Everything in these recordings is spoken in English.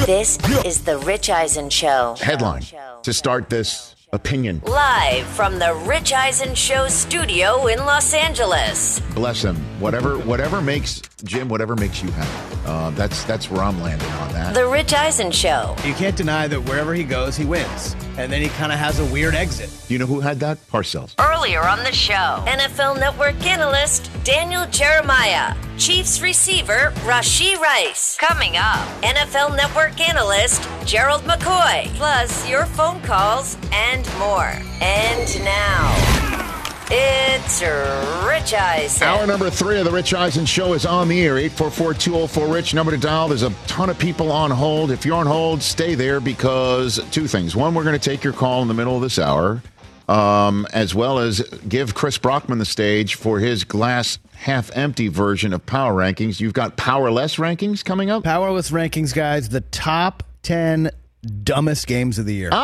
This is the Rich Eisen Show. Headline to start this opinion. Live from the Rich Eisen Show studio in Los Angeles. Bless him. Whatever makes Jim, whatever makes you happy. That's where I'm landing on that. The Rich Eisen Show. You can't deny that wherever he goes, he wins. And then he kind of has a weird exit. Do you know who had that? Parcells. Earlier on the show, NFL Network analyst Daniel Jeremiah. Chiefs receiver Rashee Rice. Coming up, NFL Network analyst Gerald McCoy. Plus your phone calls and more. And now, it's Rich Eisen. Hour number 3 of the Rich Eisen Show is on the air. 844-204-RICH. Number to dial. There's a ton of people on hold. If you're on hold, stay there because two things. One, we're going to take your call in the middle of this hour, as well as give Chris Brockman the stage for his glass half-empty version of Power Rankings. You've got Powerless Rankings coming up? Powerless Rankings, guys. The top 10 dumbest games of the year.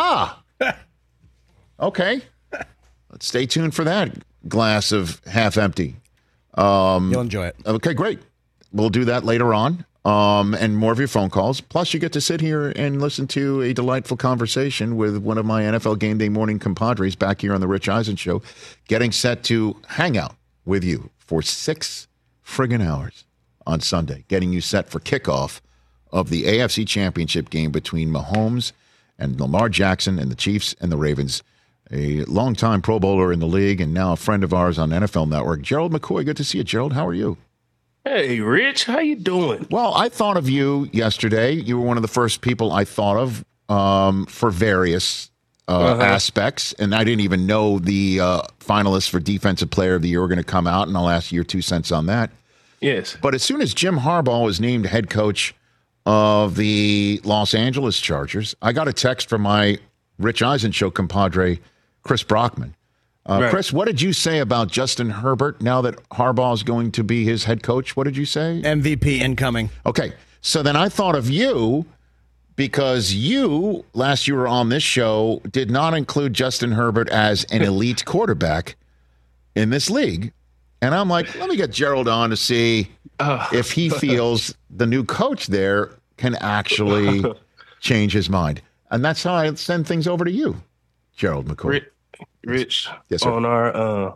Okay. Let's stay tuned for that glass of half-empty. You'll enjoy it. Okay, great. We'll do that later on, and more of your phone calls. Plus, you get to sit here and listen to a delightful conversation with one of my NFL Game Day morning compadres back here on the Rich Eisen Show, getting set to hang out with you for 6 friggin' hours on Sunday, getting you set for kickoff of the AFC Championship game between Mahomes and Lamar Jackson and the Chiefs and the Ravens. A longtime Pro Bowler in the league and now a friend of ours on NFL Network, Gerald McCoy. Good to see you, Gerald. How are you? Hey, Rich. How you doing? Well, I thought of you yesterday. You were one of the first people I thought of for various aspects, and I didn't even know the finalists for Defensive Player of the Year were going to come out, and I'll ask your 2 cents on that. Yes. But as soon as Jim Harbaugh was named head coach of the Los Angeles Chargers, I got a text from my Rich Eisen Show compadre, Chris Brockman. Right. Chris, what did you say about Justin Herbert now that Harbaugh is going to be his head coach? What did you say? MVP incoming. Okay, so then I thought of you because you, last you were on this show, did not include Justin Herbert as an elite quarterback in this league. And I'm like, let me get Gerald on to see if he feels the new coach there can actually change his mind. And that's how I send things over to you, Gerald McCoy. Rich, yes, sir. On our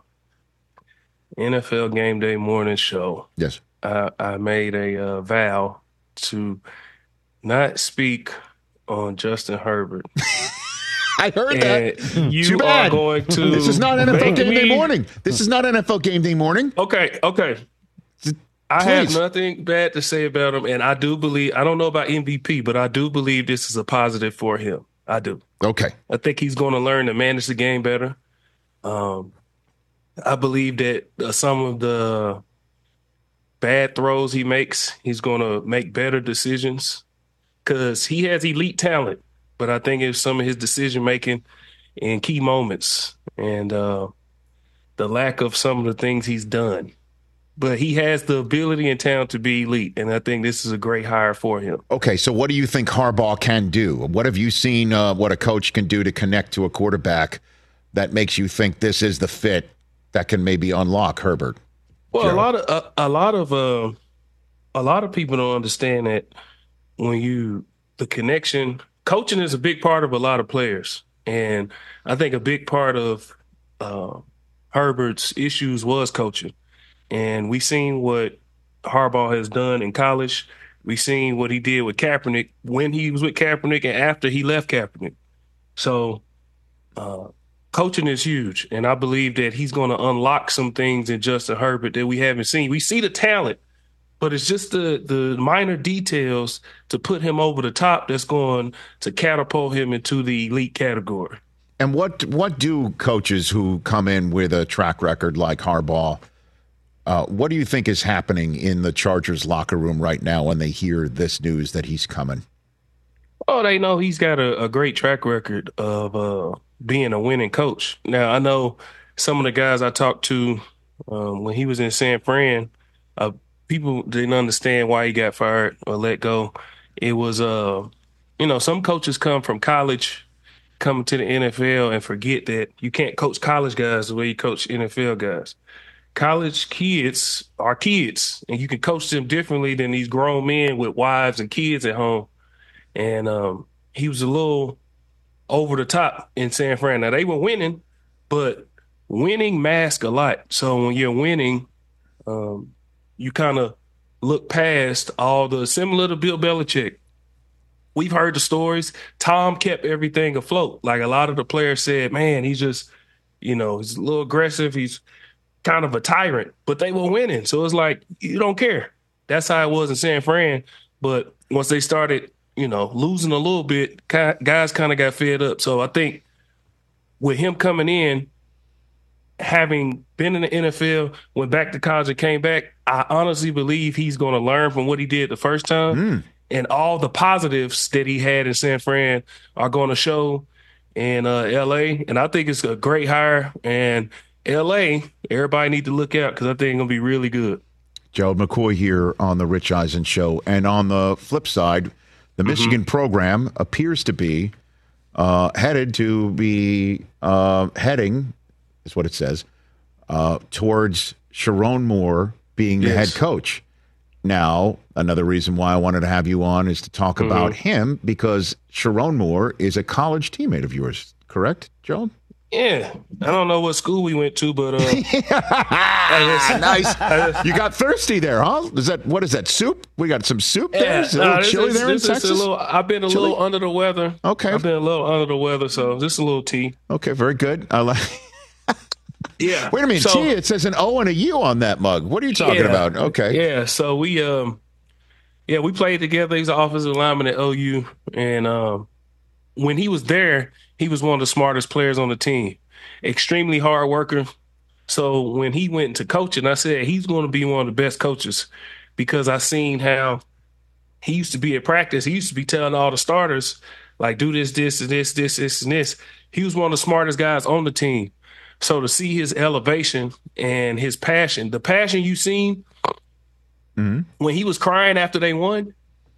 NFL Game Day morning show, yes, I made a vow to not speak on Justin Herbert. I heard that. You Too bad. are going to. This is not NFL Game Day morning. This is not NFL Game Day morning. Okay. I have nothing bad to say about him, and I do believe, I don't know about MVP, but I do believe this is a positive for him. I do. Okay. I think he's going to learn to manage the game better. I believe that some of the bad throws he makes, he's going to make better decisions because he has elite talent. But I think it's some of his decision-making in key moments and the lack of some of the things he's done. But he has the ability and talent to be elite, and I think this is a great hire for him. Okay, so what do you think Harbaugh can do? What have you seen what a coach can do to connect to a quarterback that makes you think this is the fit that can maybe unlock Herbert? Well, Gerald? a lot of people don't understand that the connection, coaching is a big part of a lot of players, and I think a big part of Herbert's issues was coaching. And we've seen what Harbaugh has done in college. We've seen what he did with Kaepernick when he was with Kaepernick and after he left Kaepernick. So coaching is huge, and I believe that he's going to unlock some things in Justin Herbert that we haven't seen. We see the talent, but it's just the minor details to put him over the top that's going to catapult him into the elite category. And what do coaches who come in with a track record like Harbaugh, what do you think is happening in the Chargers locker room right now when they hear this news that he's coming? Oh, they know he's got a great track record of being a winning coach. Now, I know some of the guys I talked to when he was in San Fran, people didn't understand why he got fired or let go. It was, some coaches come from college, coming to the NFL and forget that you can't coach college guys the way you coach NFL guys. College kids are kids, and you can coach them differently than these grown men with wives and kids at home. and he was a little over the top in San Fran. Now, they were winning, but winning masks a lot. So when you're winning, you kind of look past all the, similar to Bill Belichick. We've heard the stories. Tom kept everything afloat. Like, a lot of the players said, man, he's just, he's a little aggressive. He's kind of a tyrant, but they were winning. So it's like, you don't care. That's how it was in San Fran. But once they started, losing a little bit, guys kind of got fed up. So I think with him coming in, having been in the NFL, went back to college and came back, I honestly believe he's going to learn from what he did the first time. And all the positives that he had in San Fran are going to show in L.A. And I think it's a great hire. And L.A., everybody need to look out because I think it's going to be really good. Gerald McCoy here on the Rich Eisen Show. And on the flip side, the Michigan program appears to be heading, is what it says, towards Sharon Moore being the head coach. Now, another reason why I wanted to have you on is to talk about him, because Sharon Moore is a college teammate of yours, correct, Gerald? Yeah. I don't know what school we went to, but nice. You got thirsty there, huh? What is that, soup? We got some soup there? Is it a little chilly there in Texas? I've been a little under the weather. Okay. I've been a little under the weather, so just a little tea. Okay, very good. I like. Yeah. Wait a minute, tea. It says an O and a U on that mug. What are you talking about? Okay. Yeah. So we played together. He's an offensive lineman at OU, and when he was there, he was one of the smartest players on the team. Extremely hard worker. So when he went into coaching, I said he's going to be one of the best coaches, because I seen how he used to be at practice. He used to be telling all the starters, like, do this, this, and this, this, this, and this. He was one of the smartest guys on the team. So to see his elevation and his passion, the passion you seen when he was crying after they won,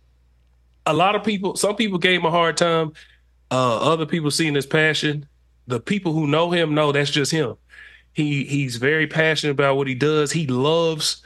some people gave him a hard time. Other people seen his passion. The people who know him know that's just him. He's very passionate about what he does. He loves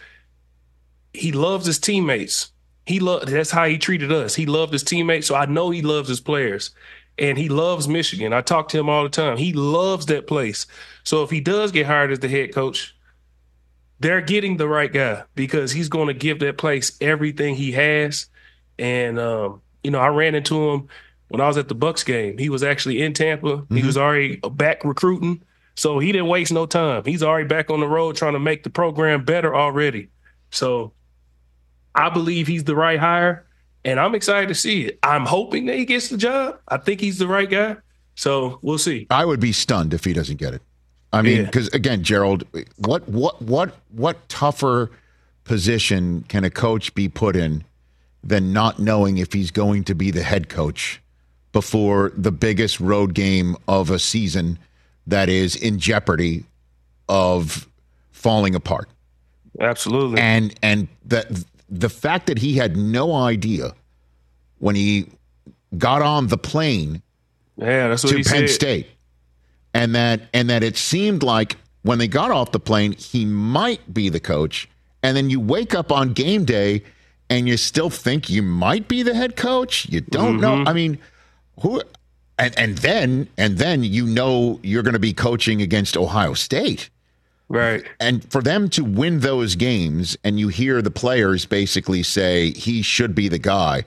his teammates. That's how he treated us. He loved his teammates. So I know he loves his players. And he loves Michigan. I talk to him all the time. He loves that place. So if he does get hired as the head coach, they're getting the right guy, because he's going to give that place everything he has. And, I ran into him when I was at the Bucs game. He was actually in Tampa. He was already back recruiting. So he didn't waste no time. He's already back on the road trying to make the program better already. So I believe he's the right hire. And I'm excited to see it. I'm hoping that he gets the job. I think he's the right guy. So we'll see. I would be stunned if he doesn't get it. I mean, because again, Gerald, what tougher position can a coach be put in than not knowing if he's going to be the head coach before the biggest road game of a season that is in jeopardy of falling apart? Absolutely. And the fact that he had no idea when he got on the plane to Penn State, and that it seemed like when they got off the plane, he might be the coach, and then you wake up on game day and you still think you might be the head coach. You don't know. I mean, who? And then you're going to be coaching against Ohio State. Right. And for them to win those games, and you hear the players basically say he should be the guy.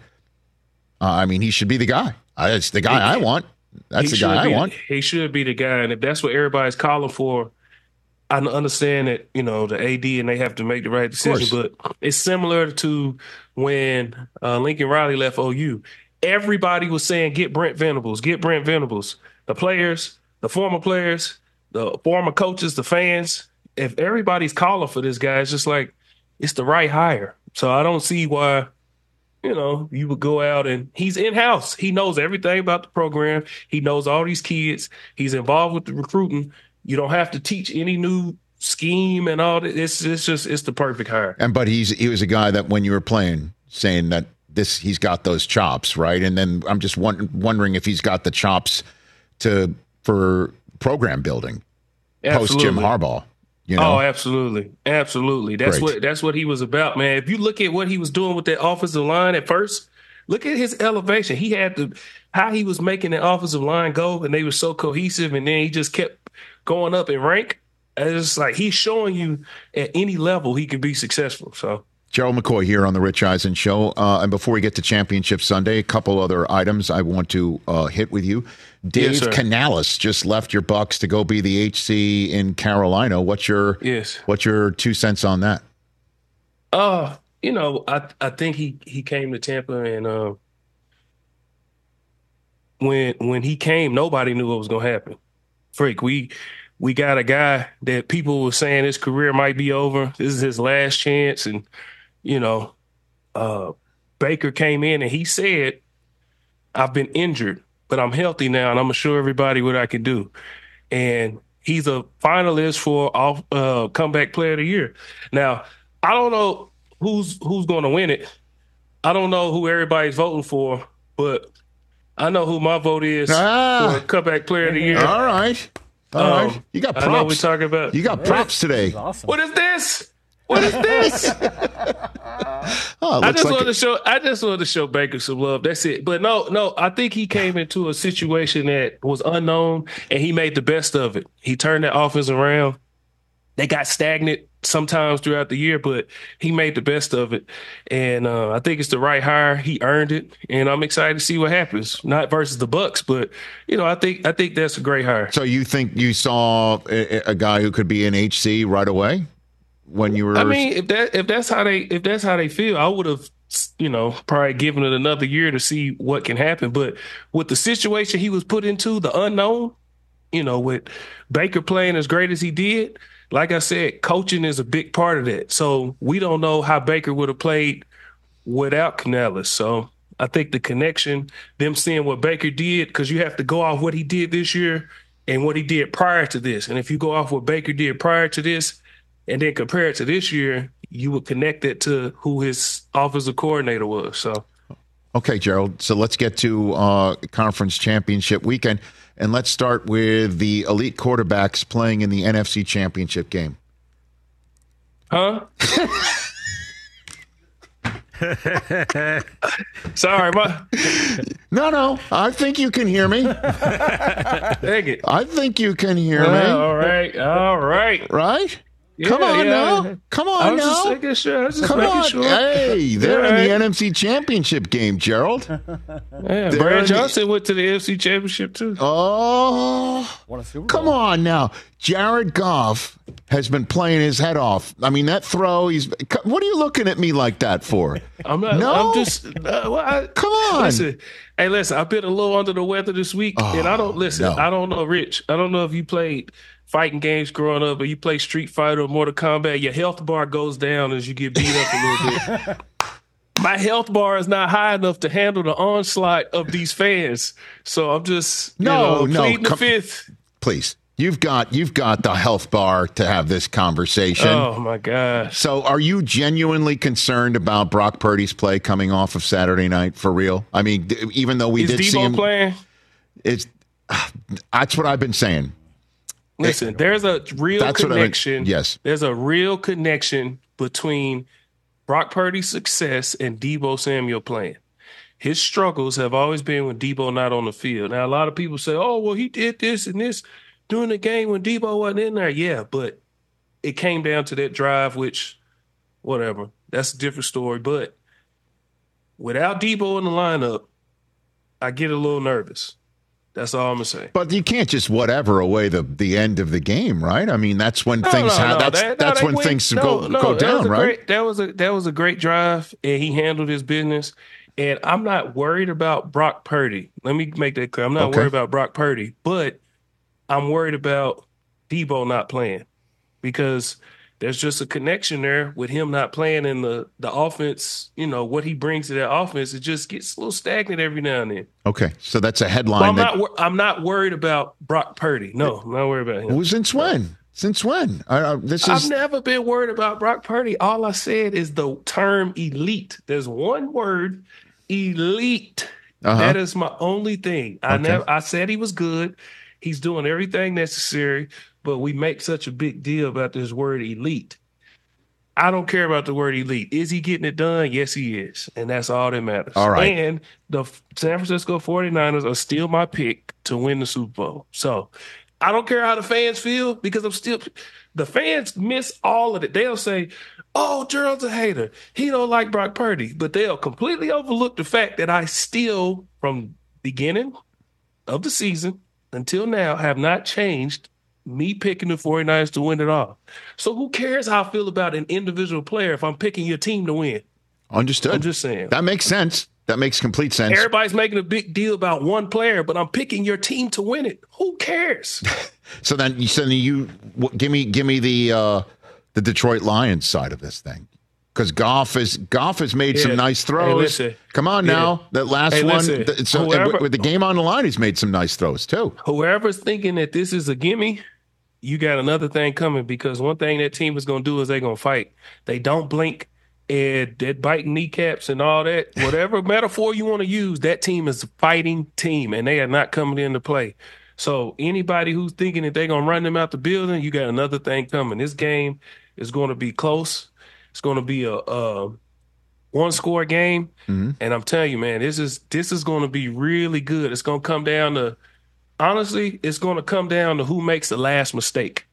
He should be the guy. That's the guy I want. That's the guy I want. He should be the guy. And if that's what everybody's calling for, I understand that, the AD and they have to make the right decision. But it's similar to when Lincoln Riley left OU. Everybody was saying, get Brent Venables, get Brent Venables. The players, the former players, the former coaches, the fans. If everybody's calling for this guy, it's just like, it's the right hire. So I don't see why, you would go out, and he's in-house. He knows everything about the program. He knows all these kids. He's involved with the recruiting. You don't have to teach any new scheme and all that. It's the perfect hire. But he was a guy that when you were playing, saying that he's got those chops, right? And then I'm just wondering if he's got the chops for program building post Jim Harbaugh. Oh, absolutely. That's what he was about, man. If you look at what he was doing with that offensive line at first, Look at his elevation. He had how he was making the offensive line go, and they were so cohesive, and then he just kept going up in rank. It's like he's showing you at any level he can be successful. So Gerald McCoy here on the Rich Eisen Show. And before we get to Championship Sunday, a couple other items I want to hit with you. Dave Canales just left your Bucks to go be the HC in Carolina. What's your 2 cents on that? I think he came to Tampa, and when he came, nobody knew what was going to happen. Freak, we got a guy that people were saying his career might be over. This is his last chance, and Baker came in and he said, "I've been injured, but I'm healthy now, and I'm gonna show everybody what I can do." And he's a finalist for comeback player of the year. Now, I don't know who's going to win it. I don't know who everybody's voting for, but I know who my vote is for comeback player of the year. All right. You got props. I know we're talking about. You got props today. Awesome. What is this? What is this? I just wanted to show Baker some love. That's it. But no, I think he came into a situation that was unknown, and he made the best of it. He turned that offense around. They got stagnant sometimes throughout the year, but he made the best of it. And I think it's the right hire. He earned it, and I'm excited to see what happens. Not versus the Bucks, but I think that's a great hire. So you think you saw a guy who could be an HC right away when you were? I mean, if that's how they feel, I would have probably given it another year to see what can happen. But with the situation he was put into, the unknown, with Baker playing as great as he did. Like I said, coaching is a big part of that. So we don't know how Baker would have played without Canales. So I think the connection, them seeing what Baker did, because you have to go off what he did this year and what he did prior to this. And if you go off what Baker did prior to this and then compare it to this year, you would connect it to who his offensive coordinator was. So, okay, Gerald. So let's get to conference championship weekend. And let's start with the elite quarterbacks playing in the NFC Championship game. Huh? Sorry, No. I think you can hear me. Dang it. I think you can hear me. All right. Right? Yeah, Come on now. Come on now. Just making sure. Come on. Hey, they're in the NFC Championship game, Gerald. Yeah, Brad Johnson went to the NFC Championship too. Oh, come on now. Jared Goff has been playing his head off. I mean, that throw, what are you looking at me like that for? I'm not. No? I'm just. Come on. Listen, I've been a little under the weather this week, and I don't listen. No. I don't know, Rich. I don't know if you played fighting games growing up, or you play Street Fighter or Mortal Kombat. Your health bar goes down as you get beat up a little bit. My health bar is not high enough to handle the onslaught of these fans, so I'm just pleading the fifth. Please. You've got the health bar to have this conversation. Oh my gosh! So, are you genuinely concerned about Brock Purdy's play coming off of Saturday night for real? I mean, even though we did see him playing, that's what I've been saying. Listen, there's a real connection. Yes, there's a real connection between Brock Purdy's success and Deebo Samuel playing. His struggles have always been when Deebo not on the field. Now, a lot of people say, "Oh, well, he did this and this during the game when Deebo wasn't in there." Yeah, but it came down to that drive, which, whatever, that's a different story. But without Deebo in the lineup, I get a little nervous. That's all I'm gonna say. But you can't just whatever away the end of the game, right? I mean, that's when things go down, right? That was a great drive, and he handled his business. And I'm not worried about Brock Purdy. Let me make that clear. I'm not worried about Brock Purdy, but I'm worried about Deebo not playing because there's just a connection there with him not playing in the offense. What he brings to that offense, it just gets a little stagnant every now and then. Okay, so that's a headline. I'm not worried about Brock Purdy. No, I'm not worried about him. Well, since when? Since when? I've never been worried about Brock Purdy. All I said is the term elite. There's one word, elite. That is my only thing. I said he was good. He's doing everything necessary, but we make such a big deal about this word elite. I don't care about the word elite. Is he getting it done? Yes, he is. And that's all that matters. All right. And the San Francisco 49ers are still my pick to win the Super Bowl. So I don't care how the fans feel because the fans miss all of it. They'll say, oh, Gerald's a hater. He don't like Brock Purdy. But they'll completely overlook the fact that I still, from beginning of the season until now, have not changed me picking the 49ers to win it all. So who cares how I feel about an individual player if I'm picking your team to win? Understood. I'm just saying. That makes sense. That makes complete sense. Everybody's making a big deal about one player, but I'm picking your team to win it. Who cares? So then you give me the Detroit Lions side of this thing. Because Goff has made some nice throws. Hey, come on now, that last one. With the game on the line, he's made some nice throws too. Whoever's thinking that this is a gimme, you got another thing coming, because one thing that team is going to do is they're going to fight. They don't blink, and they're biting kneecaps and all that. Whatever metaphor you want to use, that team is a fighting team, and they are not coming into play. So anybody who's thinking that they're going to run them out the building, you got another thing coming. This game is going to be close. It's going to be a one-score game, and I'm telling you, man, this is going to be really good. It's going to come down to, honestly, it's going to come down to who makes the last mistake.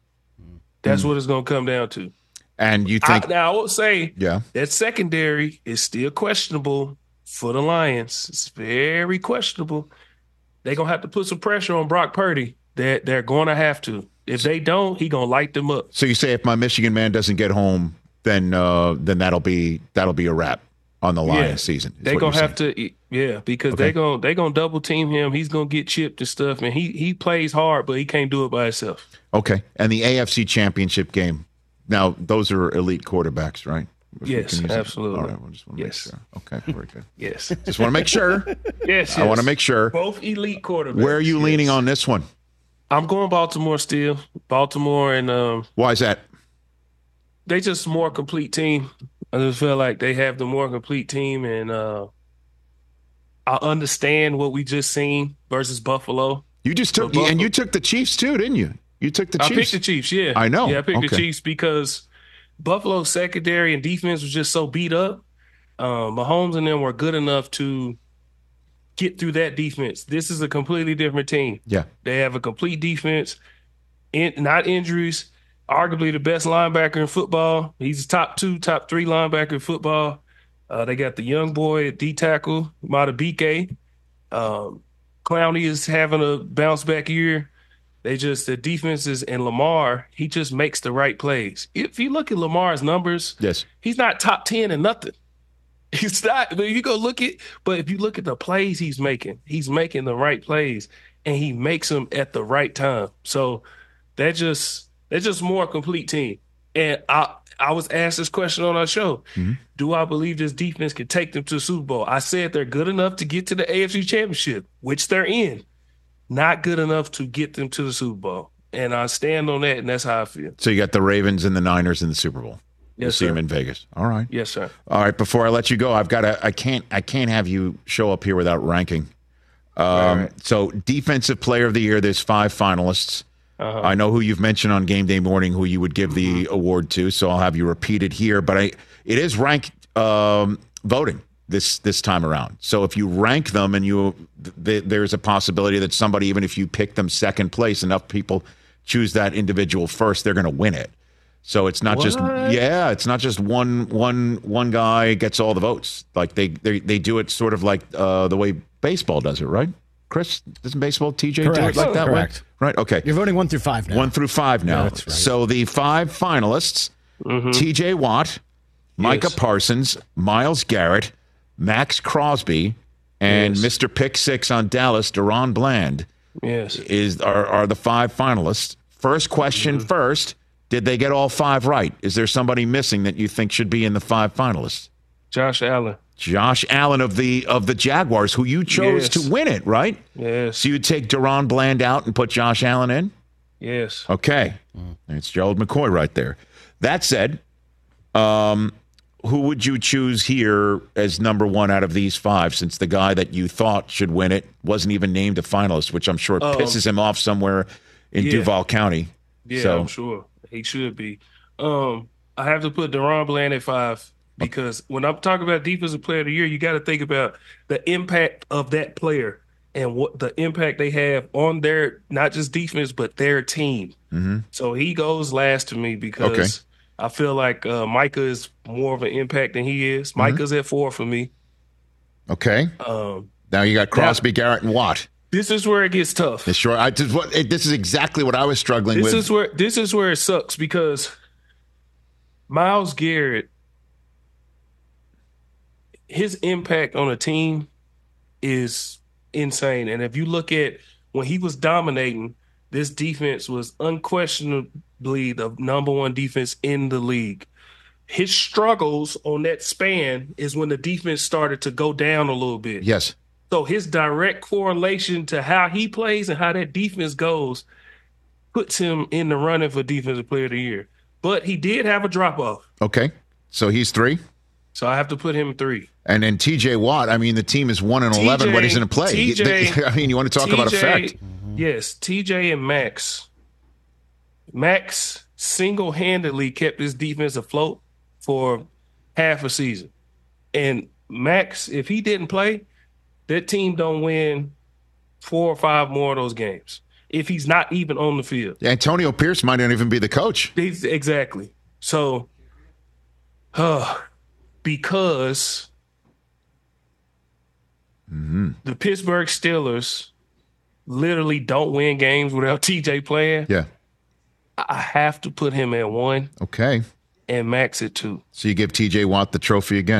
That's what it's going to come down to. And you think I will say, that secondary is still questionable for the Lions. It's very questionable. They're going to have to put some pressure on Brock Purdy. They're going to have to. If they don't, he's going to light them up. So you say if my Michigan man doesn't get home, then that'll be a wrap on the Lions season. They're gonna have to, because they're gonna double team him. He's gonna get chipped and stuff, and he plays hard, but he can't do it by himself. Okay, and the AFC Championship game. Now those are elite quarterbacks, right? Yes, absolutely. All right, I just want to make sure. Okay, very good. Yes, just want to make sure. Yes, I want to make sure. Both elite quarterbacks. Where are you leaning on this one? I'm going Baltimore still. Baltimore, and why is that? They just a more complete team. I just feel like they have the more complete team, and I understand what we just seen versus Buffalo. You just took and you took the Chiefs too, didn't you? You took the Chiefs. I picked the Chiefs, yeah. I know. Yeah, I picked the Chiefs because Buffalo's secondary and defense was just so beat up. Mahomes and them were good enough to get through that defense. This is a completely different team. Yeah. They have a complete defense, not injuries. Arguably the best linebacker in football. He's top 3 linebacker in football. They got the young boy at D tackle, Madubuike. Clowney is having a bounce back year. The defenses, and Lamar, he just makes the right plays. If you look at Lamar's numbers, he's not top 10 in nothing. He's not. But if you go look at, but if you look at the plays he's making the right plays, and he makes them at the right time. So they're just more complete team. And I was asked this question on our show. Do I believe this defense can take them to the Super Bowl? I said they're good enough to get to the AFC Championship, which they're in. Not good enough to get them to the Super Bowl. And I stand on that, and that's how I feel. So you got the Ravens and the Niners in the Super Bowl. You'll see them in Vegas. All right. Yes, sir. All right. Before I let you go, I can't have you show up here without ranking. Right. So Defensive Player of the Year, there's 5 finalists. I know who you've mentioned on Game Day Morning who you would give the award to, so I'll have you repeat it here. But it is ranked voting this time around. So if you rank them and there's a possibility that somebody, even if you pick them second place, enough people choose that individual first, they're going to win it. So it's not just one guy gets all the votes. Like they do it sort of like the way baseball does it, right? Chris, doesn't baseball TJ do it like that way? Right. Okay. You're voting 1 through 5 now. 1 through 5 now. Yeah, that's right. So the 5 finalists: TJ Watt, Micah Parsons, Myles Garrett, Max Crosby, and Mr. Pick 6 on Dallas, Deron Bland. Yes. Are the 5 finalists. First question first. Did they get all 5 right? Is there somebody missing that you think should be in the 5 finalists? Josh Allen. Josh Allen of the Jaguars, who you chose to win it, right? Yes. So you take Deron Bland out and put Josh Allen in? Yes. Okay. It's Gerald McCoy right there. That said, who would you choose here as number 1 out of these 5, since the guy that you thought should win it wasn't even named a finalist, which I'm sure pisses him off somewhere in Duval County. Yeah, so. I'm sure. He should be. I have to put DeRon Bland at 5 because when I'm talking about defensive player of the year, you got to think about the impact of that player and what the impact they have on their, not just defense, but their team. Mm-hmm. So he goes last to me because I feel like Micah is more of an impact than he is. Micah's at 4 for me. Okay. Now you got Crosby, Garrett, and Watt. This is where it gets tough. This is exactly what I was struggling with. This is where it sucks because Myles Garrett, his impact on a team is insane. And if you look at when he was dominating, this defense was unquestionably the number 1 defense in the league. His struggles on that span is when the defense started to go down a little bit. Yes. So his direct correlation to how he plays and how that defense goes puts him in the running for Defensive Player of the Year. But he did have a drop-off. Okay. So he's 3? So I have to put him 3. And then T.J. Watt, I mean, the team is 1-11 when he's in a play. I mean, you want to talk about effect. Yes, T.J. and Max. Max single-handedly kept his defense afloat for half a season. And Max, if he didn't play, that team don't win 4 or 5 more of those games if he's not even on the field. Antonio Pierce might not even be the coach. Exactly. So, because the Pittsburgh Steelers literally don't win games without TJ playing, I have to put him at 1. Okay. And Max at 2. So you give TJ Watt the trophy again?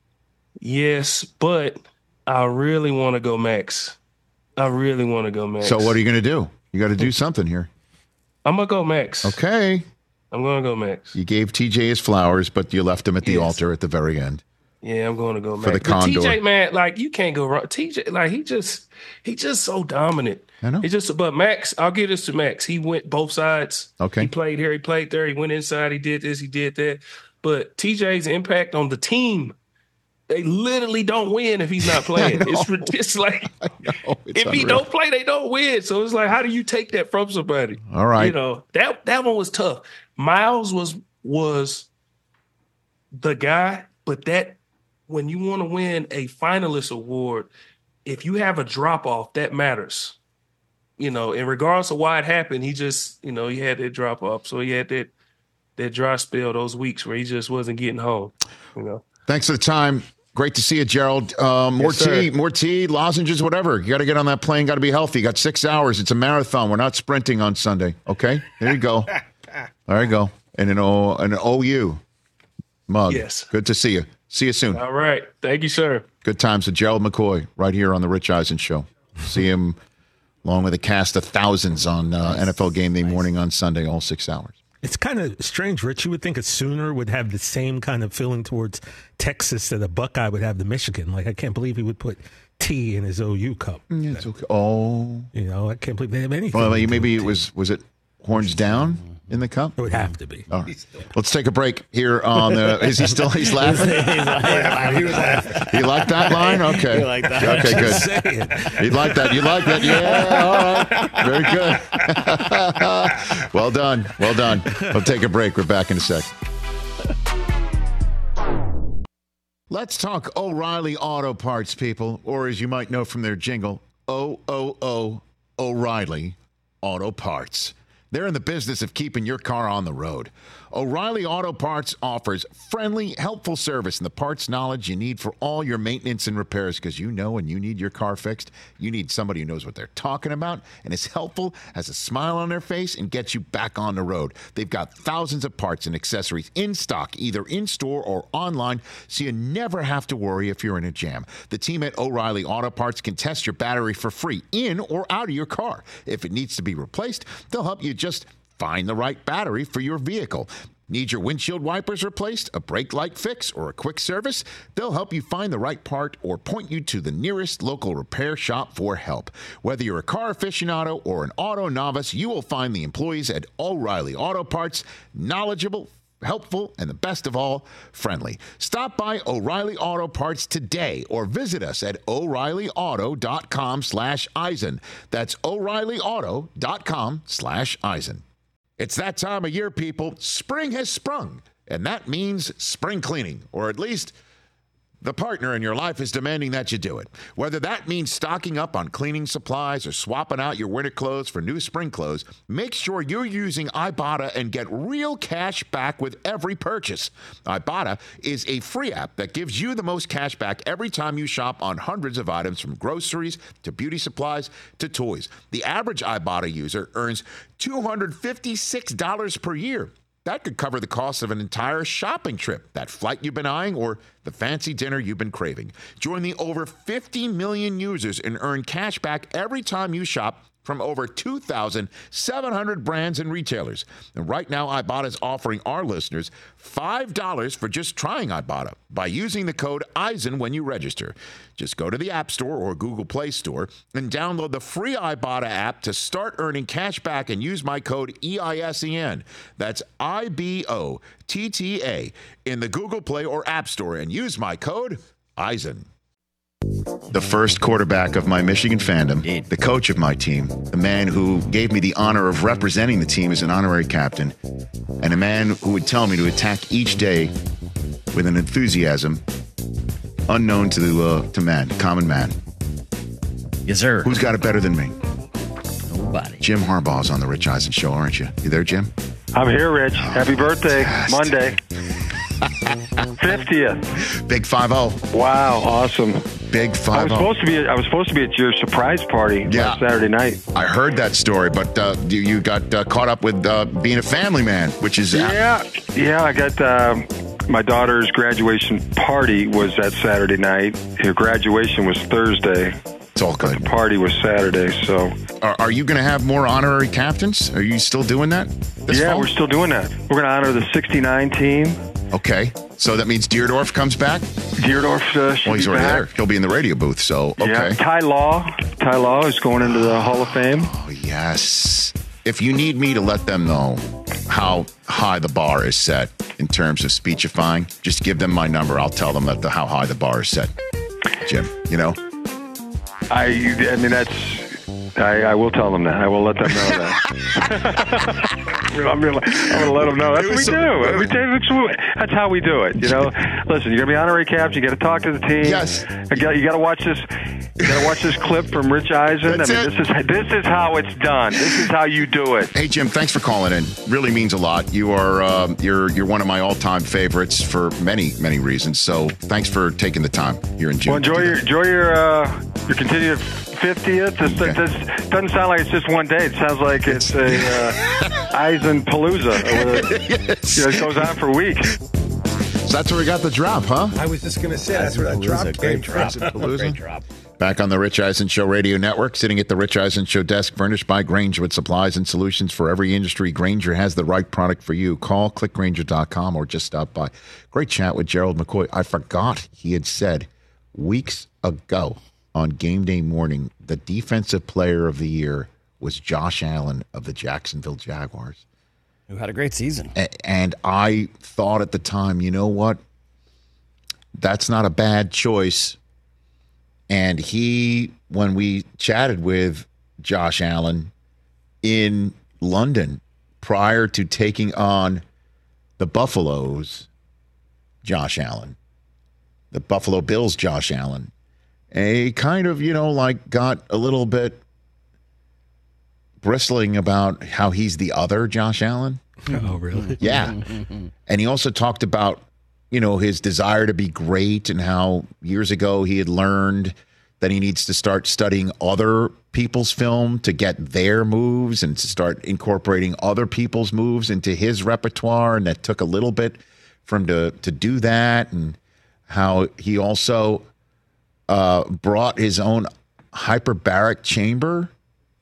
Yes, but I really want to go Max. So what are you going to do? You got to do something here. I'm going to go Max. Okay. I'm going to go Max. You gave TJ his flowers, but you left him at the altar at the very end. Yeah, I'm going to go Max. For the Condor. TJ, man, like, you can't go wrong. TJ, like, he just so dominant. I know. But Max, I'll give this to Max. He went both sides. Okay. He played here, he played there. He went inside. He did this, he did that. But TJ's impact on the team, they literally don't win if he's not playing. It's like if he don't play, they don't win. So it's like, how do you take that from somebody? All right. You know, that one was tough. Miles was the guy, but that when you want to win a finalist award, if you have a drop off, that matters. You know, in regards to why it happened, he just, he had that drop off. So he had that dry spell, those weeks where he just wasn't getting home. Thanks for the time. Great to see you, Gerald. More tea, lozenges, whatever. You got to get on that plane. Got to be healthy. You got 6 hours. It's a marathon. We're not sprinting on Sunday. Okay, there you go. There you go. And an OU mug. Yes. Good to see you. See you soon. All right. Thank you, sir. Good times with Gerald McCoy right here on the Rich Eisen Show. See him along with a cast of thousands on NFL Game Day morning on Sunday, all 6 hours. It's kind of strange, Rich. You would think a Sooner would have the same kind of feeling towards Texas that a Buckeye would have to Michigan. Like, I can't believe he would put tea in his OU cup. It's okay. Oh. I can't believe they have anything. Well, maybe was it horns down in the cup? It would have to be. All right. Let's take a break here on the. Is he still? He's laughing. He was laughing. You like that line? Okay. You like that? Okay, good. You like that? You like that? Yeah. All right. Very good. Well done. Well done. We'll take a break. We're back in a sec. Let's talk O'Reilly Auto Parts, people, or as you might know from their jingle, O'Reilly Auto Parts. They're in the business of keeping your car on the road. O'Reilly Auto Parts offers friendly, helpful service and the parts knowledge you need for all your maintenance and repairs, because when you need your car fixed, you need somebody who knows what they're talking about and is helpful, has a smile on their face, and gets you back on the road. They've got thousands of parts and accessories in stock, either in-store or online, so you never have to worry if you're in a jam. The team at O'Reilly Auto Parts can test your battery for free in or out of your car. If it needs to be replaced, they'll help you just find the right battery for your vehicle. Need your windshield wipers replaced, a brake light fix, or a quick service? They'll help you find the right part or point you to the nearest local repair shop for help. Whether you're a car aficionado or an auto novice, you will find the employees at O'Reilly Auto Parts knowledgeable, helpful, and the best of all, friendly. Stop by O'Reilly Auto Parts today or visit us at O'ReillyAuto.com/Eisen. That's O'ReillyAuto.com/Eisen. It's that time of year, people. Spring has sprung, And that means spring cleaning, or at least the partner in your life is demanding that you do it. Whether that means stocking up on cleaning supplies or swapping out your winter clothes for new spring clothes, make sure you're using Ibotta and get real cash back with every purchase. Ibotta is a free app that gives you the most cash back every time you shop on hundreds of items, from groceries to beauty supplies to toys. The average Ibotta user earns $256 per year. That could cover the cost of an entire shopping trip, that flight you've been eyeing, or the fancy dinner you've been craving. Join the over 50 million users and earn cash back every time you shop from over 2,700 brands and retailers. And right now, Ibotta is offering our listeners $5 for just trying Ibotta by using the code EISEN when you register. Just go to the App Store or Google Play Store and download the free Ibotta app to start earning cash back and use my code EISEN. That's IBOTTA in the Google Play or App Store, and use my code EISEN. The first quarterback of my Michigan fandom, the coach of my team, the man who gave me the honor of representing the team as an honorary captain, and a man who would tell me to attack each day with an enthusiasm unknown to man, common man. Yes, sir. Who's got it better than me? Nobody. Jim Harbaugh's on the Rich Eisen Show, aren't you? You there, Jim? I'm here, Rich. Happy birthday. Fantastic. Monday. 50th. Big 5-0. Wow, awesome. Big 5-0. I was supposed to be at your surprise party last Saturday night. I heard that story, but you got caught up with being a family man, which is... Yeah, I got... my daughter's graduation party was that Saturday night. Her graduation was Thursday. It's all good. The party was Saturday, so... Are you going to have more honorary captains? Are you still doing that this fall? We're still doing that. We're going to honor the 69 team. Okay. So that means Deerdorf comes back? Deerdorf should he's be already back. there. He'll be in the radio booth, so okay. Yeah. Ty Law is going into the Hall of Fame. Oh, yes. If you need me to let them know how high the bar is set in terms of speechifying, just give them my number. I'll tell them how high the bar is set. Jim, you know? I mean, I will tell them that. I will let them know that. I'm going to let them know. That's what we do. That's how we do it. You know, listen, you're going to be honorary caps. You got to talk to the team. Yes. You got to watch this. You got to watch this clip from Rich Eisen. That's this is how it's done. This is how you do it. Hey, Jim, thanks for calling in. Really means a lot. You are you're one of my all-time favorites for many, many reasons. So thanks for taking the time here in June. Well, enjoy your continued 50th. This doesn't sound like it's just one day. It sounds like it's a Eisen Palooza. Yes. It goes on for weeks. So that's where we got the drop, huh? I was just going to say, that's where that drop came from. Great drop. Back on the Rich Eisen Show Radio Network, sitting at the Rich Eisen Show desk, furnished by Grainger with supplies and solutions for every industry. Grainger has the right product for you. Call clickgrainger.com or just stop by. Great chat with Gerald McCoy. I forgot he had said weeks ago on game day morning, the defensive player of the year was Josh Allen of the Jacksonville Jaguars. Who had a great season. And I thought at the time, you know what? That's not a bad choice. And when we chatted with Josh Allen in London prior to taking on the Buffaloes, Josh Allen, the Buffalo Bills, Josh Allen, he kind of, got a little bit bristling about how he's the other Josh Allen. Oh, really? Yeah. And he also talked about, his desire to be great and how years ago he had learned that he needs to start studying other people's film to get their moves and to start incorporating other people's moves into his repertoire. And that took a little bit for him to do that. And how he also brought his own hyperbaric chamber,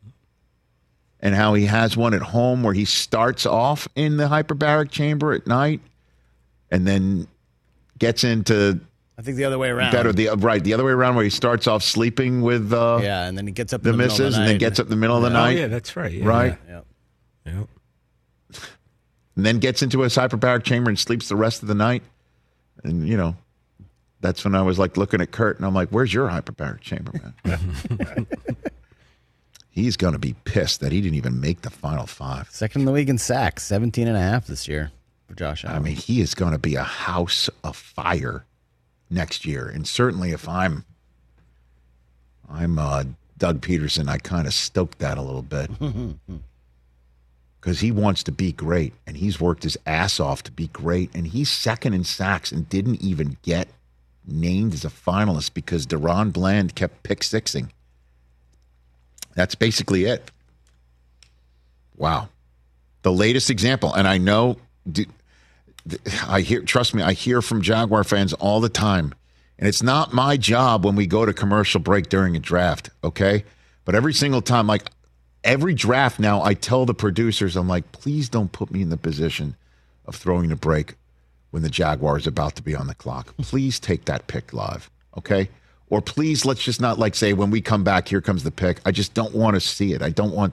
and how he has one at home where he starts off in the hyperbaric chamber at night and then gets into... I think the other way around. The other way around, where he starts off sleeping with and then he gets up in the missus, and then gets up in the middle of the night. Oh, yeah, that's right. Yeah, right? Yeah. And then gets into his hyperbaric chamber and sleeps the rest of the night. And, that's when I was like looking at Kurt, and I'm like, where's your hyperbaric chamber, man? He's going to be pissed that he didn't even make the Final Five. Second in the league in sacks, 17.5 this year. Josh Allen. I mean, he is going to be a house of fire next year. And certainly if I'm Doug Peterson, I kind of stoked that a little bit. Because he wants to be great, and he's worked his ass off to be great, and he's second in sacks and didn't even get named as a finalist because Deron Bland kept pick-sixing. That's basically it. Wow. The latest example, and I know, trust me, I hear from Jaguar fans all the time, and it's not my job when we go to commercial break during a draft, okay? But every single time, like, every draft now, I tell the producers, I'm like, please don't put me in the position of throwing the break when the Jaguars are about to be on the clock. Please take that pick live, okay? Or please, let's just not like say when we come back, here comes the pick. I just don't want to see it. I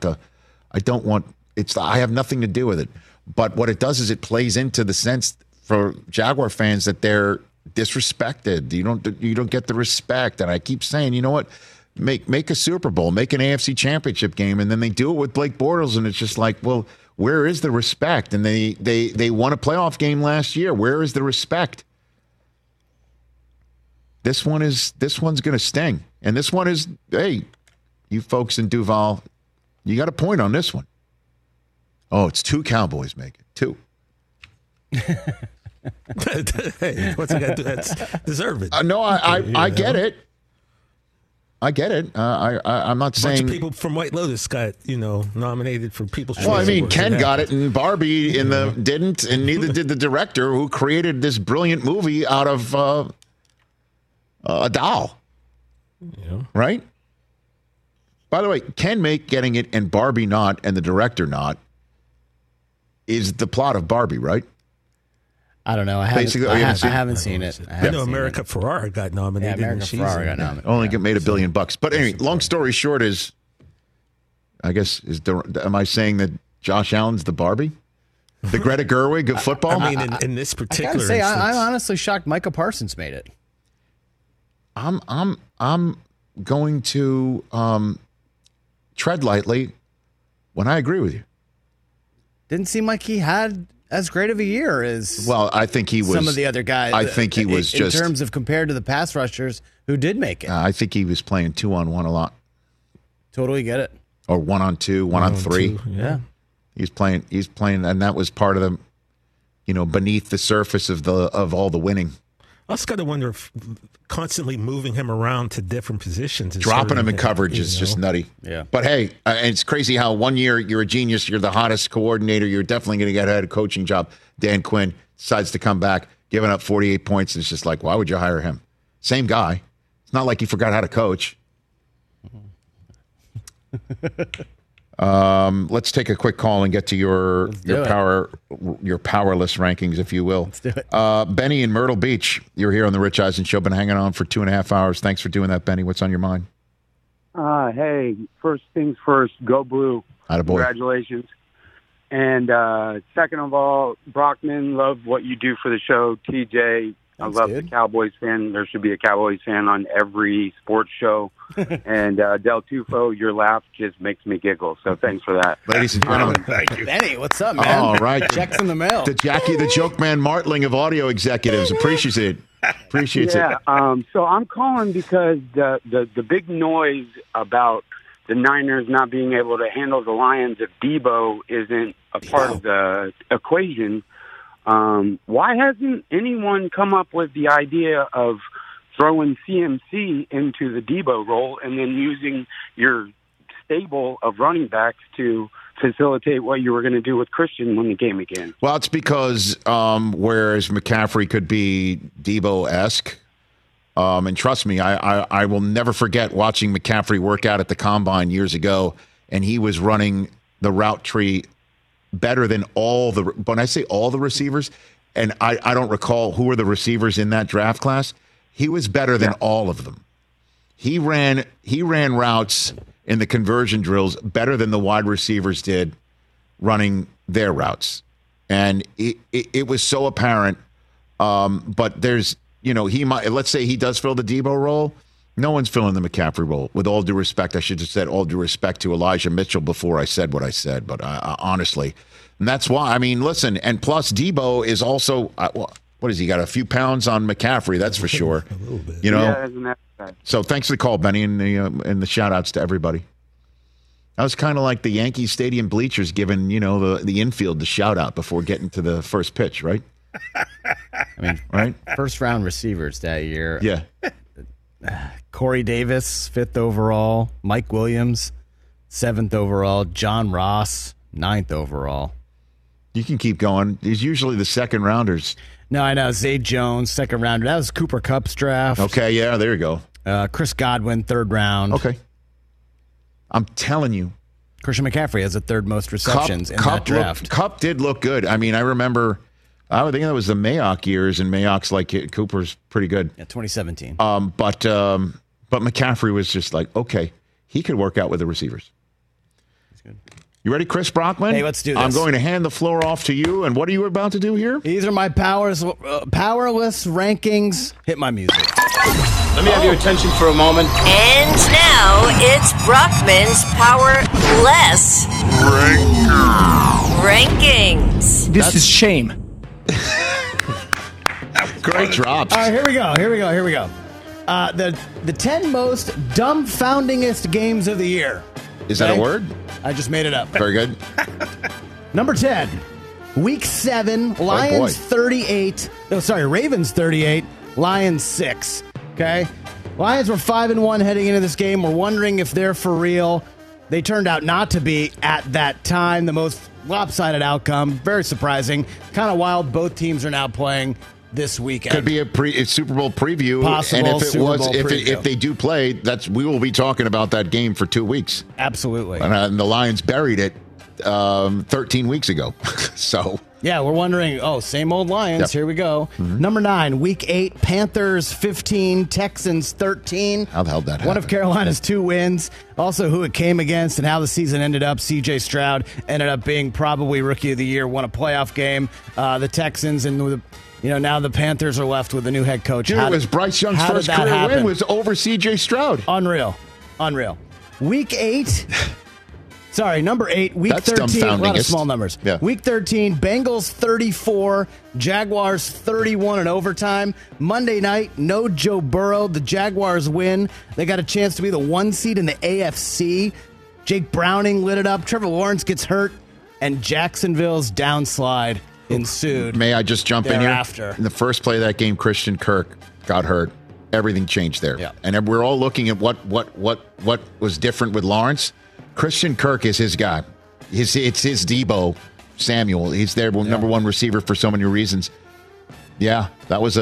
have nothing to do with it. But what it does is it plays into the sense for Jaguar fans that they're disrespected. You don't get the respect. And I keep saying, you know what? Make a Super Bowl, make an AFC Championship game, and then they do it with Blake Bortles, and it's just like, well, where is the respect? And they won a playoff game last year. Where is the respect? This one's going to sting, and this one is, hey, you folks in Duval, you got a point on this one. Oh, it's 2 Cowboys make it 2. Hey, what's he got to do? That's deserving. No, I get it. I get it. I'm not saying. A bunch of people from White Lotus got, nominated for People's Choice. Well, I mean, Awards. Ken got it, and Barbie didn't, and neither did the director who created this brilliant movie out of a doll. Yeah. Right? By the way, Ken make getting it and Barbie not, and the director not, is the plot of Barbie, right? I don't know. I haven't seen it. I know America Ferrera got nominated. Yeah, America Ferrera got nominated. Only made $1 billion. But anyway, long story short is, I guess, am I saying that Josh Allen's the Barbie? The Greta Gerwig of football? I mean, in this particular I gotta say, instance, I'm honestly shocked Micah Parsons made it. I'm going to tread lightly when I agree with you. Didn't seem like he had as great of a year as I think he was some of the other guys. I think he was in terms of compared to the pass rushers who did make it. I think he was playing 2-on-1 a lot. Totally get it. Or 1-on-2, 1-on-3. Yeah. He's playing, and that was part of the, beneath the surface of all the winning. I also got to wonder if constantly moving him around to different positions, dropping him in coverage is just nutty. Yeah. But hey, it's crazy how 1 year you're a genius, you're the hottest coordinator, you're definitely going to get a head coaching job. Dan Quinn decides to come back, giving up 48 points. It's just like, why would you hire him? Same guy. It's not like he forgot how to coach. Let's take a quick call and get to your powerless rankings, if you will. Let's do it. Benny in Myrtle Beach, you're here on the Rich Eisen Show. Been hanging on for 2.5 hours. Thanks for doing that, Benny. What's on your mind? Hey, first things first, go Blue. Attaboy. Congratulations. And second of all, Brockman, love what you do for the show. TJ, Thanks, I love dude. the Cowboys fan. There should be a Cowboys fan on every sports show. And Del Tufo, your laugh just makes me giggle. So thanks for that. Ladies and gentlemen, thank you. Benny, what's up, man? All right. Checks in the mail. The Jackie the Joke Man Martling of audio executives. Appreciates it. Yeah, so I'm calling because the big noise about the Niners not being able to handle the Lions if Debo isn't a part of the equation. Why hasn't anyone come up with the idea of throwing CMC into the Debo role and then using your stable of running backs to facilitate what you were going to do with Christian when the game began? Well, it's because whereas McCaffrey could be Debo-esque, and trust me, I will never forget watching McCaffrey work out at the Combine years ago, and he was running the route tree better than when I say all the receivers, and I don't recall who were the receivers in that draft class, he was better than all of them. He ran routes in the conversion drills better than the wide receivers did running their routes. And it was so apparent. But there's, he might, let's say he does fill the Debo role. No one's filling the McCaffrey role. With all due respect, I should have said all due respect to Elijah Mitchell before I said what I said. But honestly, and that's why. I mean, listen, and plus Debo is also what has he got? A few pounds on McCaffrey, that's for sure. A little bit. You know. Yeah, isn't that right? So thanks for the call, Benny, and the shout outs to everybody. That was kind of like the Yankee Stadium bleachers giving, the infield the shout out before getting to the first pitch, right? I mean, Right? first round receivers that year. Yeah. Corey Davis, 5th overall. Mike Williams, 7th overall. John Ross, 9th overall. You can keep going. He's usually the second rounders. No, I know. Zay Jones, 2nd rounder. That was Cooper Kupp's draft. Okay, yeah, there you go. Chris Godwin, 3rd round. Okay. I'm telling you. Christian McCaffrey has the 3rd most receptions in that draft. Kupp did look good. I mean, I remember, I would think that was the Mayock years, and Mayock's like Cooper's pretty good. Yeah, 2017. But McCaffrey was just like, okay, he could work out with the receivers. That's good. You ready, Chris Brockman? Hey, let's do this. I'm going to hand the floor off to you. And what are you about to do here? These are my powerless rankings. Hit my music. Let me have your attention for a moment. And now it's Brockman's Powerless Rankings. This is shame. Great drops. All right, here we go. The 10 most dumbfoundingest games of the year. Is that a word? I just made it up. Very good. Number 10, Week 7, Lions 38. No, sorry, Ravens 38, Lions 6. Okay? Lions were 5-1 heading into this game. We're wondering if they're for real. They turned out not to be at that time. The most lopsided outcome. Very surprising. Kind of wild. Both teams are now playing this weekend. Could be a Super Bowl preview. Possible and if it Super was, Bowl preview. if they do play, we will be talking about that game for 2 weeks. Absolutely. And the Lions buried it 13 weeks ago. So yeah, we're wondering, same old Lions. Yep. Here we go. Mm-hmm. Number 9, Week 8, Panthers 15, Texans 13. How the hell did that happen? One of Carolina's 2 wins. Also who it came against and how the season ended up. C.J. Stroud ended up being probably Rookie of the Year, won a playoff game. The Texans and now the Panthers are left with a new head coach. Dude, it was Bryce Young's first career win was over C.J. Stroud. Unreal. Week 8... Sorry, number 8, Week 13, a lot of small numbers. Yeah. Week 13, Bengals 34, Jaguars 31 in overtime. Monday night, no Joe Burrow. The Jaguars win. They got a chance to be the 1 seed in the AFC. Jake Browning lit it up. Trevor Lawrence gets hurt. And Jacksonville's downslide ensued. May I just jump thereafter. in here? In the first play of that game, Christian Kirk got hurt. Everything changed there. Yeah. And we're all looking at what was different with Lawrence. Christian Kirk is his guy. It's his Debo Samuel. He's their number one receiver for so many reasons. Yeah, that was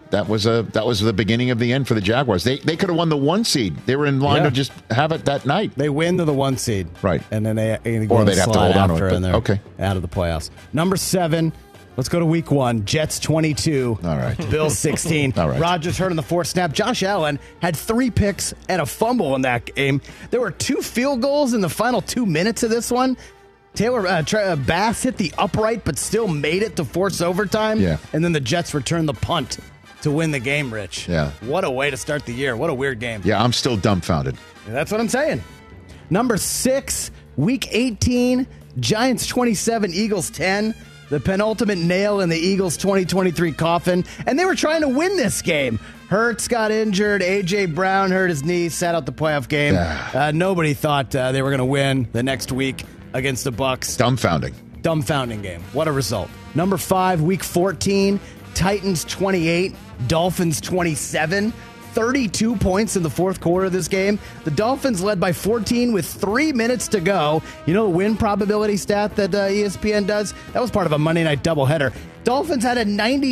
the beginning of the end for the Jaguars. They could have won the 1 seed. They were in line to just have it that night. They win to the 1 seed, right? And then they'd have to hold on to it. And they're out of the playoffs. Number 7. Let's go to Week 1. Jets 22. All right. Bills 16. All right. Rodgers hurt on the 4th snap. Josh Allen had 3 picks and a fumble in that game. There were 2 field goals in the final 2 minutes of this one. Taylor Bass hit the upright, but still made it to force overtime. Yeah. And then the Jets returned the punt to win the game, Rich. Yeah. What a way to start the year. What a weird game. Yeah, I'm still dumbfounded. That's what I'm saying. Number 6, Week 18, Giants 27, Eagles 10. The penultimate nail in the Eagles' 2023 coffin. And they were trying to win this game. Hurts got injured. A.J. Brown hurt his knee, sat out the playoff game. Nobody thought they were going to win the next week against the Bucs. Dumbfounding game. What a result. Number 5, Week 14, Titans 28, Dolphins 27. 32 points in the 4th quarter of this game. The Dolphins led by 14 with 3 minutes to go. You know the win probability stat that ESPN does? That was part of a Monday night doubleheader. Dolphins had a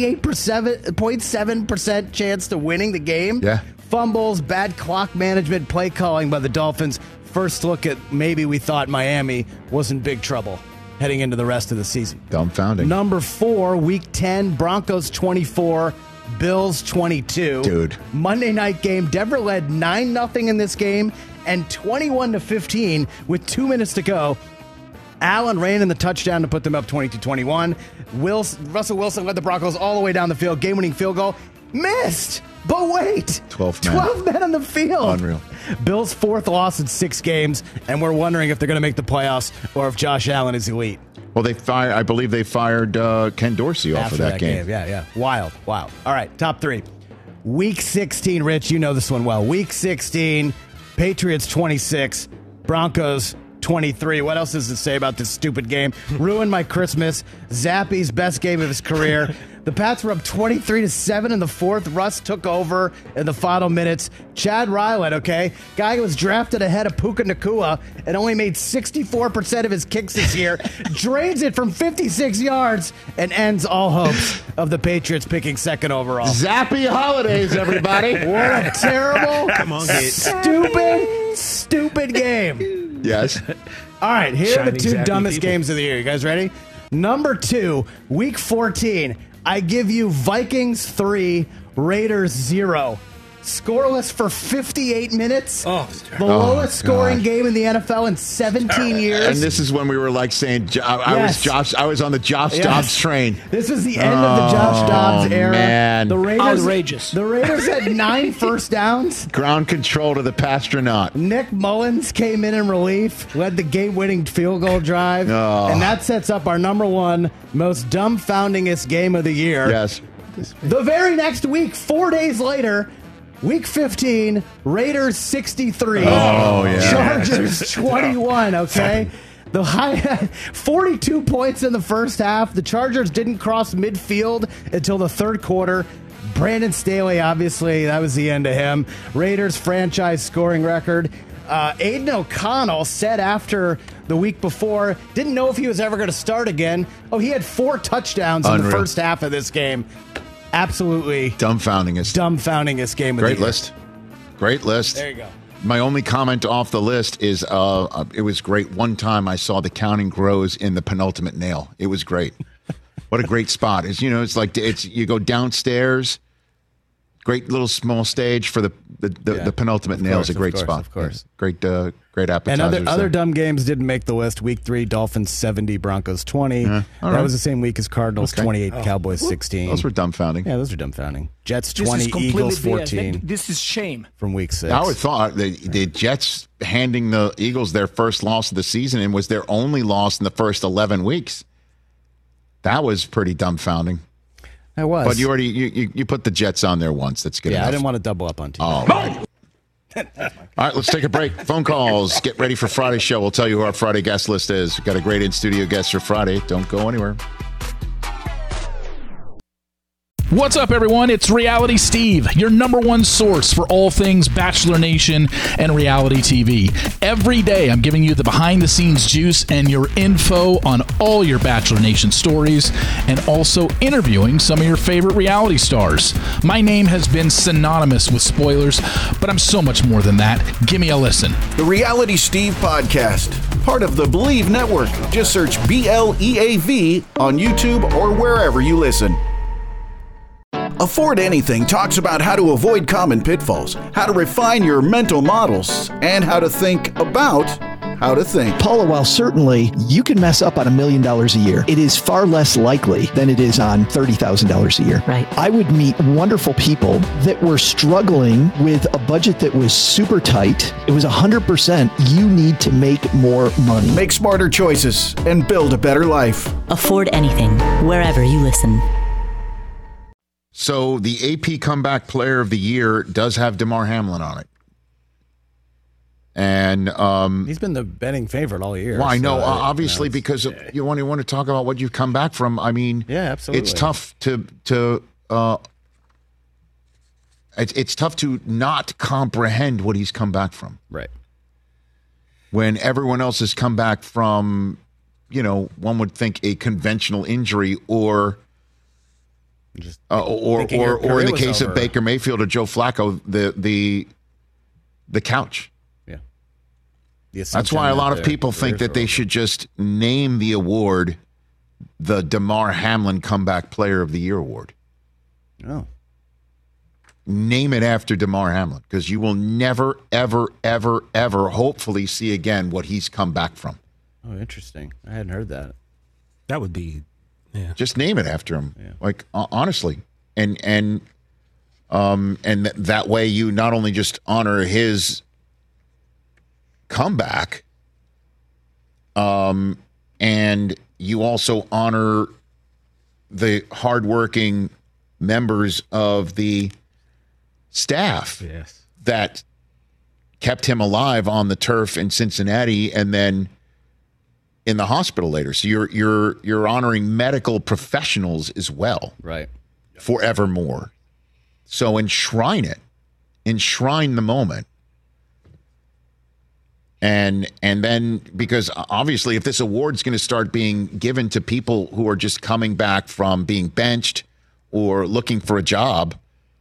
98.7% chance to winning the game. Yeah. Fumbles, bad clock management, play calling by the Dolphins. First look at maybe we thought Miami was in big trouble heading into the rest of the season. Dumbfounding. Number 4, Week 10, Broncos 24. Bills 22. Dude. Monday night game. Denver led 9-0 in this game and 21-15 with 2 minutes to go. Allen ran in the touchdown to put them up 22-21. Russell Wilson led the Broncos all the way down the field. Game-winning field goal. Missed. But wait, 12 men. 12 men on the field. Unreal. Bills' fourth loss in 6 games, and we're wondering if they're going to make the playoffs or if Josh Allen is elite. Well, I believe they fired Ken Dorsey off of that game. Yeah. Wild. All right, top 3. Week 16, Rich, you know this one well. Week 16, Patriots 26, Broncos 23. What else does it say about this stupid game? Ruined my Christmas. Zappy's best game of his career. The Pats were up 23-7 in the fourth. Russ took over in the final minutes. Chad Ryland, okay? Guy who was drafted ahead of Puka Nacua and only made 64% of his kicks this year. Drains it from 56 yards and ends all hopes of the Patriots picking second overall. Zappy holidays, everybody. What a terrible, stupid game. Yes. All right, here are the Shining 2 dumbest people. games of the year. You guys ready? Number 2, Week 14. I give you Vikings 3, Raiders 0. Scoreless for 58 minutes. The lowest scoring game in the NFL in 17 years. And this is when we were like saying, I was on the Josh Dobbs train. This was the end of the Josh Dobbs era. Man. The Raiders, Outrageous. The Raiders had 9 first downs. Ground control to the Pastronaut. Nick Mullins came in relief, led the game-winning field goal drive, and that sets up our number 1 most dumbfoundingest game of the year. Yes. The very next week, 4 days later, Week 15, Raiders 63, Chargers 21, okay? The high 42 points in the first half. The Chargers didn't cross midfield until the third quarter. Brandon Staley, obviously, that was the end of him. Raiders franchise scoring record. Aiden O'Connell said after the week before, didn't know if he was ever going to start again. Oh, he had 4 touchdowns in the first half of this game. Absolutely dumbfoundingest game of the year. Great list. There you go. My only comment off the list is it was great. One time I saw the Counting Crows in the penultimate nail. It was great. What a great spot. It's like you go downstairs. Great little small stage for the penultimate nail is a great spot. Of course. Great appetizers. And other dumb games didn't make the list. Week 3, Dolphins 70, Broncos 20. That was the same week as Cardinals 28, Cowboys 16. Those were dumbfounding. Yeah, those are dumbfounding. Jets 20, Eagles 14. This is shame. From week 6. I would thought the Jets handing the Eagles their first loss of the season and was their only loss in the first 11 weeks. That was pretty dumbfounding. I was. But you already you put the Jets on there once. That's good enough. I didn't want to double up on team. All right. All right, let's take a break. Phone calls. Get ready for Friday's show. We'll tell you who our Friday guest list is. We've got a great in-studio guest for Friday. Don't go anywhere. What's up, everyone? It's Reality Steve, your number 1 source for all things Bachelor Nation and reality TV. Every day, I'm giving you the behind-the-scenes juice and your info on all your Bachelor Nation stories, and also interviewing some of your favorite reality stars. My name has been synonymous with spoilers, but I'm so much more than that. Give me a listen. The Reality Steve Podcast, part of the Believe Network. Just search BLEAV on YouTube or wherever you listen. Afford Anything talks about how to avoid common pitfalls, how to refine your mental models, and how to think about how to think. Paula, while certainly you can mess up on $1 million a year, it is far less likely than it is on $30,000 a year. Right. I would meet wonderful people that were struggling with a budget that was super tight. It was 100% you need to make more money. Make smarter choices and build a better life. Afford Anything, wherever you listen. So the AP Comeback Player of the Year does have DeMar Hamlin on it. And he's been the betting favorite all year. Well, I know, obviously, because you want to talk about what you've come back from. I mean, yeah, absolutely. It's tough it's tough to not comprehend what he's come back from. Right. When everyone else has come back from, one would think a conventional injury or in the case of Baker Mayfield or Joe Flacco, the couch. Yeah. That's why a lot of people think that they should just name the award the DeMar Hamlin Comeback Player of the Year award. Oh. Name it after DeMar Hamlin, because you will never, ever, ever, ever hopefully see again what he's come back from. Oh, interesting. I hadn't heard that. That would be... Yeah. Just name it after him. Yeah. Like, honestly. And And that way you not only just honor his comeback, and you also honor the hardworking members of the staff that kept him alive on the turf in Cincinnati and then in the hospital later. So you're honoring medical professionals as well. Right. Forevermore. So enshrine it. Enshrine the moment. And then, because obviously if this award's going to start being given to people who are just coming back from being benched or looking for a job,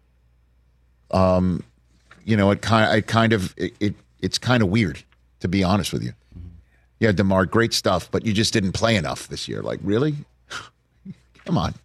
it's kind of weird, to be honest with you. Yeah, DeMar, great stuff, but you just didn't play enough this year. Like, really? Come on.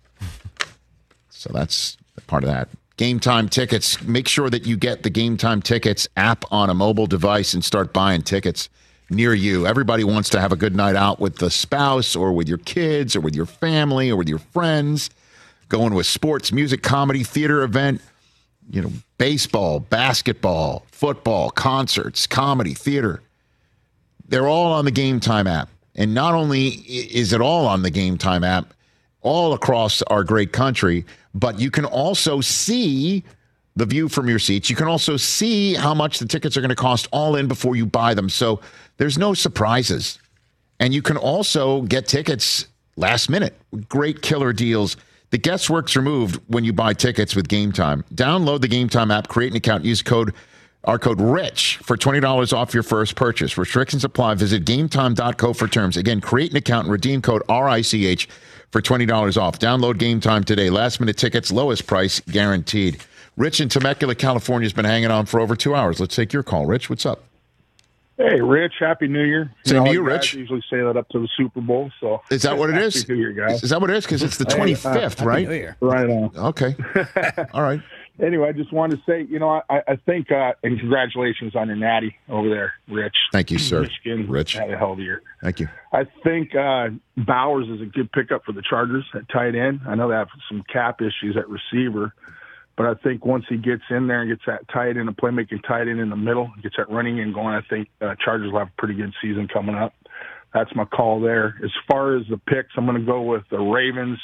So that's part of that. Game Time tickets. Make sure that you get the Game Time tickets app on a mobile device and start buying tickets near you. Everybody wants to have a good night out with the spouse or with your kids or with your family or with your friends. Going to a sports, music, comedy, theater event, baseball, basketball, football, concerts, comedy, theater. They're all on the Game Time app. And not only is it all on the Game Time app, all across our great country, but you can also see the view from your seats. You can also see how much the tickets are going to cost all in before you buy them. So there's no surprises. And you can also get tickets last minute with great killer deals. The guesswork's removed when you buy tickets with Game Time. Download the Game Time app, create an account, use our code RICH for $20 off your first purchase. Restrictions apply. Visit GameTime.co for terms. Again, create an account and redeem code RICH for $20 off. Download Game Time today. Last minute tickets, lowest price guaranteed. Rich in Temecula, California has been hanging on for over 2 hours. Let's take your call. Rich, what's up? Hey, Rich, Happy New Year. Same to you, Rich. I usually say that up to the Super Bowl. So is that what it is? Happy New Year, guys. Is that what it is? Because it's the 25th, right? New Year. Right on. Okay. All right. Anyway, I just wanted to say, I think, and congratulations on your natty over there, Rich. Thank you, sir. Michigan Rich. had a hell of a year. Thank you. I think Bowers is a good pickup for the Chargers at tight end. I know they have some cap issues at receiver, but I think once he gets in there and gets that tight end, a playmaking tight end in the middle, gets that running and going, I think Chargers will have a pretty good season coming up. That's my call there. As far as the picks, I'm going to go with the Ravens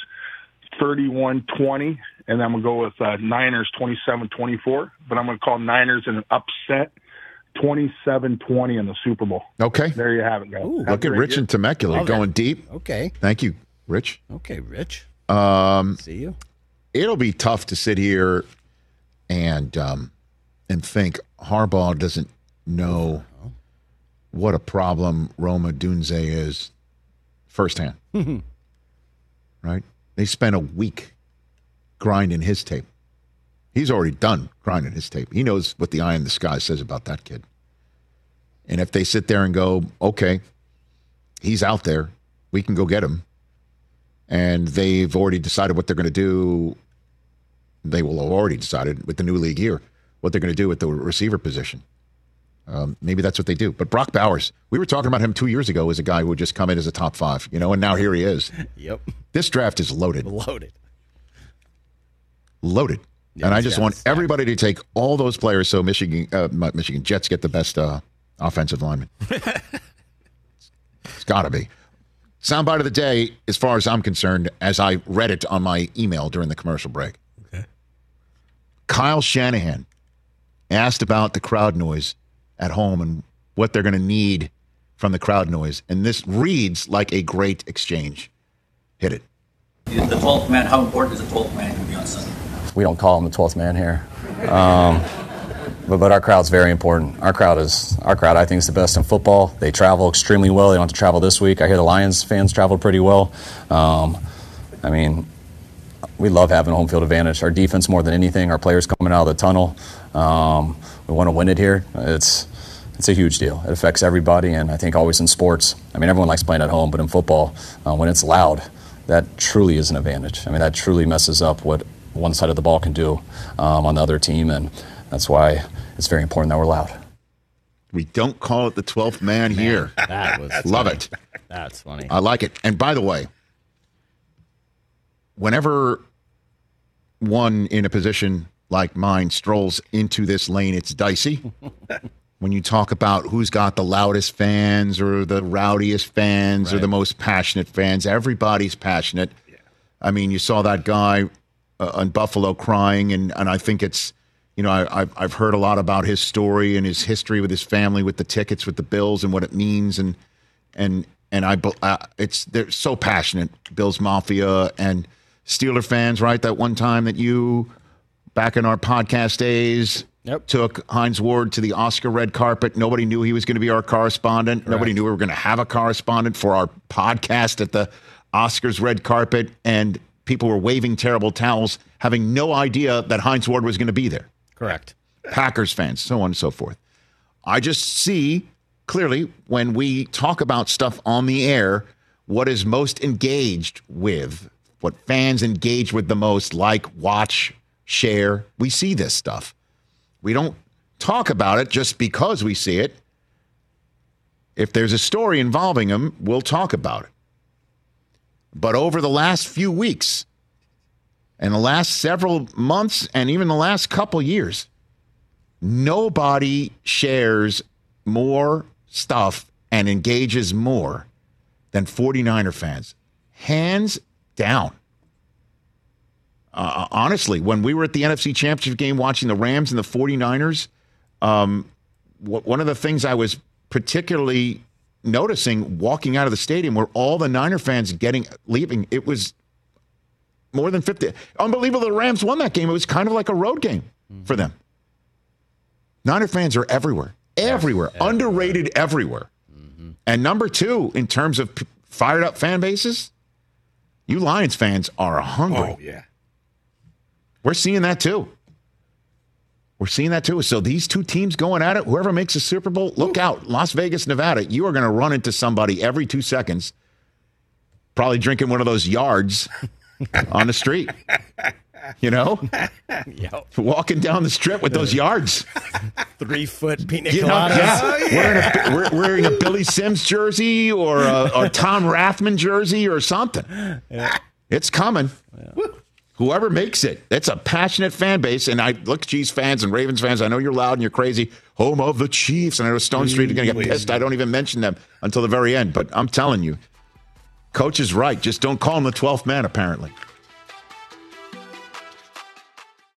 31-20, and then I'm going to go with Niners 27-24, but I'm going to call Niners in an upset 27-20 in the Super Bowl. Okay. There you have it, guys. Ooh, look at Rich in Temecula going deep. Okay. Thank you, Rich. Okay, Rich. See you. It'll be tough to sit here and think Harbaugh doesn't know what a problem Roma Dunze is firsthand. Right? They spent a week grinding his tape. He's already done grinding his tape. He knows what the eye in the sky says about that kid. And if they sit there and go, okay, he's out there, we can go get him, and they've already decided what they're going to do, they will have already decided with the new league year what they're going to do with the receiver position. Maybe that's what they do. But Brock Bowers, we were talking about him 2 years ago as a guy who would just come in as a top 5, and now here he is. Yep. This draft is loaded. Loaded. Yeah, and I just want everybody to take all those players so Michigan Jets get the best offensive lineman. It's got to be. Soundbite of the day, as far as I'm concerned, as I read it on my email during the commercial break. Okay. Kyle Shanahan asked about the crowd noise at home and what they're going to need from the crowd noise. And this reads like a great exchange. Hit it. The 12th man, how important is the 12th man going to be on Sunday? We don't call him the 12th man here. But our crowd's very important. Our crowd, I think, is the best in football. They travel extremely well. They don't have to travel this week. I hear the Lions fans traveled pretty well. We love having a home field advantage. Our defense more than anything. Our players coming out of the tunnel. We want to win it here. It's a huge deal. It affects everybody, and I think always in sports. Everyone likes playing at home, but in football, when it's loud, that truly is an advantage. That truly messes up what one side of the ball can do on the other team, and that's why it's very important that we're loud. We don't call it the 12th man here. That was Love funny. it. That's funny. I like it. And by the way, whenever one in a position like mine strolls into this lane, it's dicey. When you talk about who's got the loudest fans or the rowdiest fans or the most passionate fans, everybody's passionate. Yeah. I mean, you saw that guy in Buffalo crying, and I think it's, you know, I've heard a lot about his story and his history with his family, with the tickets, with the Bills, and what it means, and they're so passionate, Bills Mafia and Steeler fans, right? That one time that you, back in our podcast days, took Hines Ward to the Oscar red carpet. Nobody knew he was going to be our correspondent. Correct. Nobody knew we were going to have a correspondent for our podcast at the Oscars red carpet, and people were waving terrible towels, having no idea that Hines Ward was going to be there. Correct. Packers fans, so on and so forth. I just see clearly when we talk about stuff on the air, what is most engaged with, what fans engage with the most, like, watch, share. We see this stuff. We don't talk about it just because we see it. If there's a story involving them, we'll talk about it. But over the last few weeks and the last several months and even the last couple years, nobody shares more stuff and engages more than 49er fans. Hands down. Honestly, when we were at the NFC Championship game watching the Rams and the 49ers, one of the things I was particularly noticing walking out of the stadium were all the Niner fans leaving. It was more than 50. Unbelievable the Rams won that game. It was kind of like a road game for them. Niner fans are everywhere. Everywhere. Underrated everywhere. Mm-hmm. And number two, in terms of fired up fan bases, you Lions fans are hungry. Oh, yeah. We're seeing that too. So these two teams going at it, whoever makes a Super Bowl, look out. Las Vegas, Nevada, you are going to run into somebody every 2 seconds, probably drinking one of those yards on the street. You know? Yep. Walking down the strip with those yards. 3-foot pina coladas. Wearing a Billy Sims jersey or a Tom Rathman jersey or something. Yeah. It's coming. Yeah. Whoever makes it, it's a passionate fan base. And I look, Chiefs fans and Ravens fans, I know you're loud and you're crazy. Home of the Chiefs. And I know Stone Street is going to get pissed. I don't even mention them until the very end. But I'm telling you, Coach is right. Just don't call him the 12th man, apparently.